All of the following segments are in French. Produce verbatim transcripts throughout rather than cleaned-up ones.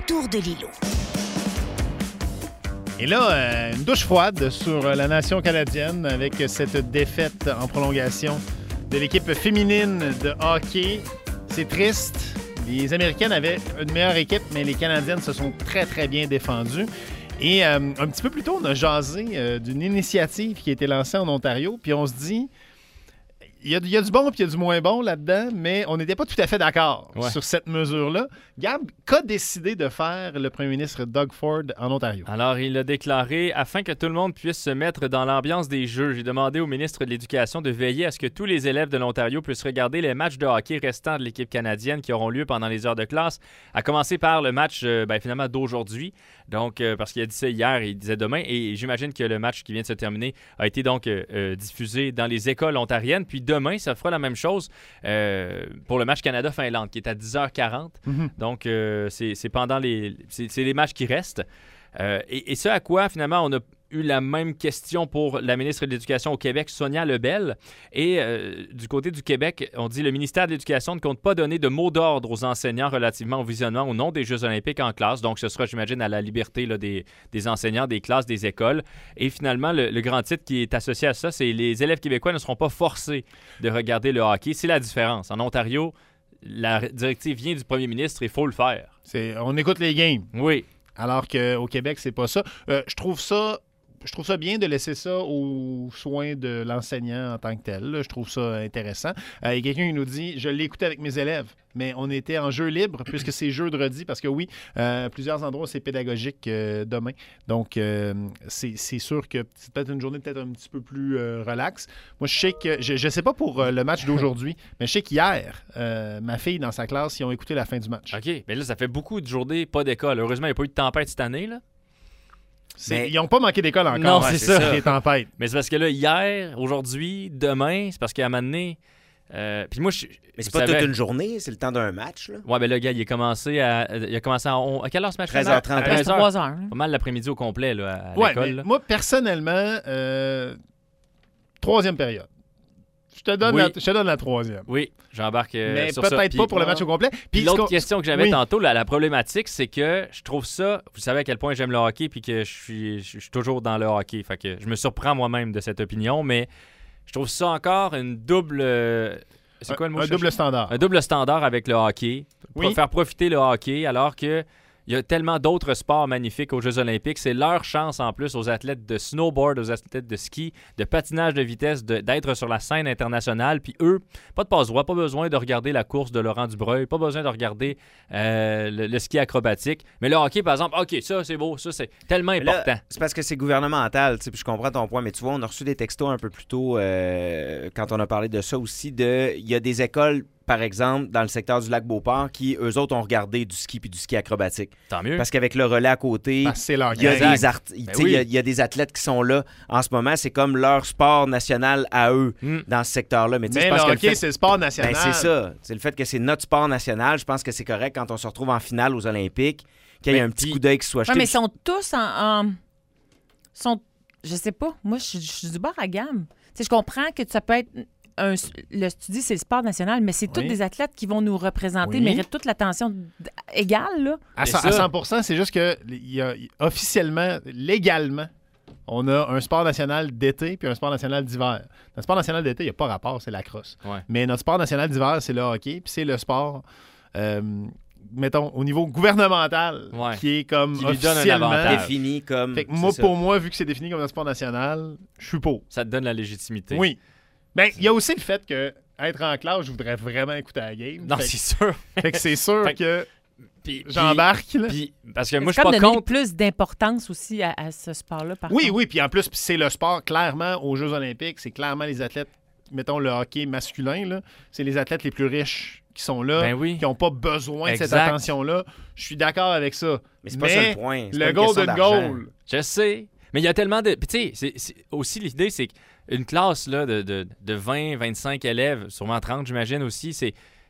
autour de l'îlot. Et là, euh, une douche froide sur la nation canadienne avec cette défaite en prolongation de l'équipe féminine de hockey. C'est triste. Les Américaines avaient une meilleure équipe, mais les Canadiennes se sont très, très bien défendues. Et euh, un petit peu plus tôt, on a jasé euh, d'une initiative qui a été lancée en Ontario, puis on se dit... Il y, a, il y a du bon et il y a du moins bon là-dedans, mais on n'était pas tout à fait d'accord ouais. sur cette mesure-là. Gab, qu'a décidé de faire le premier ministre Doug Ford en Ontario? Alors, il a déclaré « Afin que tout le monde puisse se mettre dans l'ambiance des Jeux, j'ai demandé au ministre de l'Éducation de veiller à ce que tous les élèves de l'Ontario puissent regarder les matchs de hockey restants de l'équipe canadienne qui auront lieu pendant les heures de classe, à commencer par le match euh, ben, finalement d'aujourd'hui. Donc, euh, parce qu'il a dit ça hier et il disait demain. Et j'imagine que le match qui vient de se terminer a été donc euh, euh, diffusé dans les écoles ontariennes. Puis demain, ça fera la même chose euh, pour le match Canada-Finlande, qui est à dix heures quarante. Mm-hmm. Donc, euh, c'est, c'est pendant les... C'est, c'est les matchs qui restent. Euh, et, et ce à quoi, finalement, on a eu la même question pour la ministre de l'Éducation au Québec, Sonia Lebel. Et euh, du côté du Québec, on dit le ministère de l'Éducation ne compte pas donner de mot d'ordre aux enseignants relativement au visionnement ou non des Jeux olympiques en classe. Donc, ce sera, j'imagine, à la liberté là, des, des enseignants, des classes, des écoles. Et finalement, le, le grand titre qui est associé à ça, c'est les élèves québécois ne seront pas forcés de regarder le hockey. C'est la différence. En Ontario, la directive vient du premier ministre et il faut le faire. C'est, on écoute les games. Oui. Alors qu'au Québec, c'est pas ça. Euh, je trouve ça... Je trouve ça bien de laisser ça aux soins de l'enseignant en tant que tel. Là. Je trouve ça intéressant. Euh, il y a quelqu'un qui nous dit « Je l'ai écouté avec mes élèves », mais on était en jeu libre puisque c'est jeudi, parce que oui, euh, plusieurs endroits, c'est pédagogique euh, demain. Donc, euh, c'est, c'est sûr que c'est peut-être une journée peut-être un petit peu plus euh, relaxe. Moi, je sais que, je ne sais pas pour euh, le match d'aujourd'hui, mais je sais qu'hier, euh, ma fille dans sa classe, ils ont écouté la fin du match. OK, mais là, ça fait beaucoup de journées pas d'école. Heureusement, il n'y a pas eu de tempête cette année, là. Mais... Ils n'ont pas manqué d'école encore. Non, ouais, c'est, c'est ça. Les tempêtes. Mais c'est parce que là, hier, aujourd'hui, demain, c'est parce qu'à un moment donné... Euh, puis moi, je, mais c'est pas savais... toute une journée, c'est le temps d'un match. Là. Ouais, ben là, gars, il a commencé à. Il a commencé à. On, à quelle heure ce match? treize heures trente. treize heures. trois heures. Pas mal l'après-midi au complet, là, à ouais, l'école. Là. Moi, personnellement, euh, troisième période. Je te donne, oui. la, je te donne la troisième. Oui, j'embarque euh, mais sur peut-être ça. pas Puis, pour le match au complet. Puis l'autre qu'on... question que j'avais oui. tantôt, là, la problématique, c'est que je trouve ça... Vous savez à quel point j'aime le hockey puis que je suis, je suis toujours dans le hockey. Fait que je me surprends moi-même de cette opinion, mais je trouve ça encore une double... C'est quoi le mot? Un, un double standard. Un double standard avec le hockey. Pour oui. faire profiter le hockey, alors que... Il y a tellement d'autres sports magnifiques aux Jeux olympiques. C'est leur chance en plus aux athlètes de snowboard, aux athlètes de ski, de patinage de vitesse, de, d'être sur la scène internationale. Puis eux, pas de passe-droit, pas besoin de regarder la course de Laurent Dubreuil, pas besoin de regarder euh, le, le ski acrobatique. Mais le hockey, par exemple, OK, ça c'est beau, ça c'est tellement important. Là, c'est parce que c'est gouvernemental, puis je comprends ton point, mais tu vois, on a reçu des textos un peu plus tôt euh, quand on a parlé de ça aussi, de il y a des écoles... par exemple, dans le secteur du lac Beauport, qui, eux autres, ont regardé du ski puis du ski acrobatique. Tant mieux. Parce qu'avec le relais à côté, il y, art... ben oui. y, y a des athlètes qui sont là en ce moment. C'est comme leur sport national à eux mm. dans ce secteur-là. Mais, Mais je pense le que hockey, le fait... c'est le sport national. Ben, c'est ça. C'est le fait que c'est notre sport national. Je pense que c'est correct quand on se retrouve en finale aux Olympiques, qu'il y ait un petit coup d'œil qui soit jeté. Ouais, mais ils sont tous en... en... sont... Je sais pas. Moi, je suis du bord à gamme. T'sais, je comprends que ça peut être... Un, le, tu dis c'est le sport national, mais c'est oui. tous des athlètes qui vont nous représenter, oui. méritent toute l'attention d- égale. Là. À, cent, à cent pour cent, c'est juste que y a, officiellement, légalement, on a un sport national d'été puis un sport national d'hiver. Notre sport national d'été, il n'y a pas rapport, c'est la crosse. Ouais. Mais notre sport national d'hiver, c'est le hockey, puis c'est le sport... Euh, mettons, au niveau gouvernemental, ouais. qui est comme qui officiellement défini comme... Fait que moi, pour moi, vu que c'est défini comme un sport national, je suis pour. Ça te donne la légitimité. Oui. Ben, il y a aussi le fait que être en classe, je voudrais vraiment écouter la game. Non, fait c'est que, sûr. Fait que c'est sûr fait que pis, j'embarque. Pis, pis, parce que moi, c'est je suis pas contre. plus d'importance aussi à, à ce sport-là, par Oui, contre. oui, puis en plus, c'est le sport, clairement, aux Jeux olympiques, c'est clairement les athlètes, mettons le hockey masculin, là, c'est les athlètes les plus riches qui sont là, ben oui. qui n'ont pas besoin exact. de cette attention-là. Je suis d'accord avec ça. Mais c'est pas mais ça le point. C'est le golden goal. Je sais. Mais il y a tellement de... Puis tu sais, c'est, c'est aussi l'idée, c'est qu'une classe là, de, de, de vingt, vingt-cinq élèves, sûrement trente, j'imagine aussi, c'est...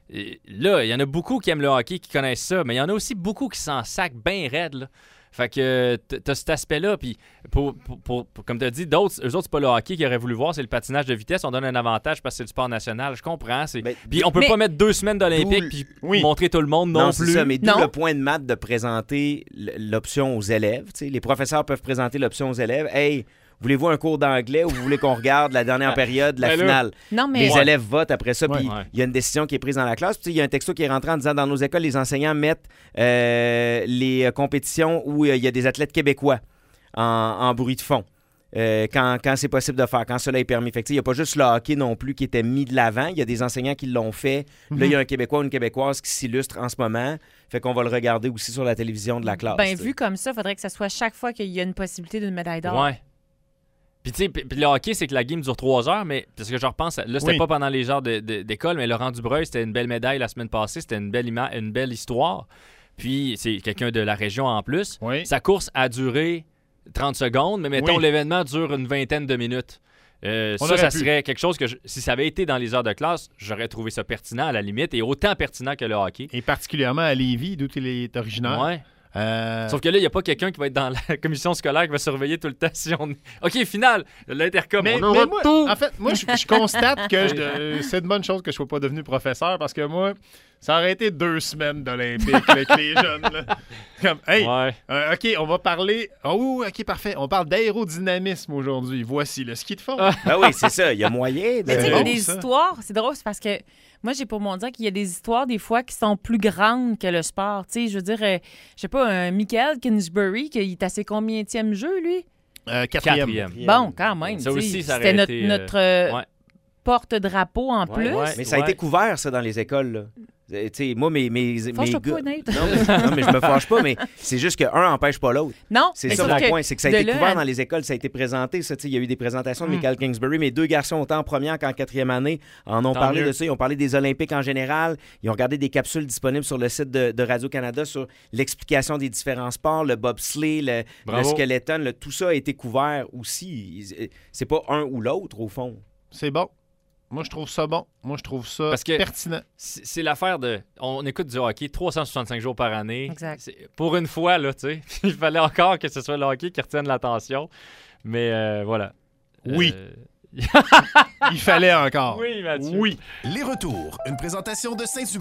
Et là, il y en a beaucoup qui aiment le hockey, qui connaissent ça, mais il y en a aussi beaucoup qui s'en sacent bien raide, là. Fait que t'as cet aspect-là, puis pour, pour, pour, pour, comme tu as dit, d'autres, eux autres, c'est pas le hockey qu'ils auraient voulu voir, c'est le patinage de vitesse. On donne un avantage parce que c'est le sport national. Je comprends. Ben, puis on peut mais, pas mettre deux semaines d'Olympique puis oui. montrer tout le monde non, non plus. C'est ça, mais d'où non. le point de maths de présenter l'option aux élèves. T'sais, les professeurs peuvent présenter l'option aux élèves. Hey, voulez-vous un cours d'anglais ou vous voulez qu'on regarde la dernière période, la Ben là, finale? Non, mais... Les Ouais. élèves votent après ça, puis il Ouais. y a une décision qui est prise dans la classe. Puis il y a un texto qui est rentré en disant dans nos écoles, les enseignants mettent euh, les compétitions où il euh, y a des athlètes québécois en, en bruit de fond. Euh, quand, quand c'est possible de faire, quand cela est permis. Fait que, il n'y a pas juste le hockey non plus qui était mis de l'avant. Il y a des enseignants qui l'ont fait. Mm-hmm. Là, il y a un Québécois ou une Québécoise qui s'illustre en ce moment. Fait qu'on va le regarder aussi sur la télévision de la classe. Ben, t'sais. vu comme ça, il faudrait que ce soit chaque fois qu'il y a une possibilité d'une médaille d'or. Ouais. Puis, tu sais, puis le hockey, c'est que la game dure trois heures, mais parce que je repense, là, c'était Oui. pas pendant les heures de- de- d'école, mais Laurent Dubreuil, c'était une belle médaille la semaine passée, c'était une belle, ima- une belle histoire. Puis, c'est quelqu'un de la région en plus. Oui. Sa course a duré trente secondes, mais mettons, Oui. l'événement dure une vingtaine de minutes. Euh, On ça, aurait ça pu. serait quelque chose que, je- si ça avait été dans les heures de classe, j'aurais trouvé ça pertinent à la limite, et autant pertinent que le hockey. Et particulièrement à Lévis, d'où il est originaire. Ouais. Euh, Sauf que là, il n'y a pas quelqu'un qui va être dans la commission scolaire qui va surveiller tout le temps si on... OK, final, l'intercom, Mais, on mais aura moi, tout. en fait, moi, je, je constate que je- euh, c'est une bonne chose que je ne sois pas devenu professeur parce que moi, ça aurait été deux semaines d'Olympique avec les jeunes. Là. Comme, hey, Ouais. euh, OK, on va parler. Oh, OK, parfait. On parle d'aérodynamisme aujourd'hui. Voici le ski de fond. Ah. Ben oui, c'est ça. Il y a moyen de... Mais tu sais, il y bon, a des ça. histoires, c'est drôle, c'est parce que moi, j'ai pour mon dire qu'il y a des histoires, des fois, qui sont plus grandes que le sport. Tu sais, je veux dire, euh, je sais pas, un Michael Kingsbury, qui est à ses combienième jeu, lui? Euh, quatrième. Quatrième. Bon, quand même. Ça tu sais, aussi, ça c'était aurait notre, été, euh, notre euh, ouais. porte-drapeau en Ouais, plus. ouais. Mais ça a Ouais. été couvert, ça, dans les écoles, là. Tu sais, moi, mes, mes, mes Fâche-toi gars... pas, Nate. Non, mais, non, mais je me fâche pas, mais c'est juste qu'un empêche pas l'autre. Non, C'est mais ça sauf mon que point, c'est que ça a de été là couvert à- dans les écoles, ça a été présenté. Ça, tu sais, il y a eu des présentations de Mm. Michael Kingsbury. Mes deux garçons, autant en première qu'en quatrième année, en ont Tant parlé mieux. de ça. Ils ont parlé des Olympiques en général. Ils ont regardé des capsules disponibles sur le site de, de Radio-Canada sur l'explication des différents sports, le bobsleigh, le, le Bravo. skeleton, le- tout ça a été couvert aussi. Ils- C'est pas un ou l'autre, au fond. C'est bon. Moi, je trouve ça bon. Moi, je trouve ça Parce que- pertinent. C'est c'est l'affaire de... On écoute du hockey trois cent soixante-cinq jours par année. Exact. C'est- Pour une fois, là, tu sais. Il fallait encore que ce soit le hockey qui retienne l'attention. Mais euh, voilà. Oui. Euh, Il fallait encore. Oui, Mathieu. Oui. Les retours, une présentation de Saint-Hubert.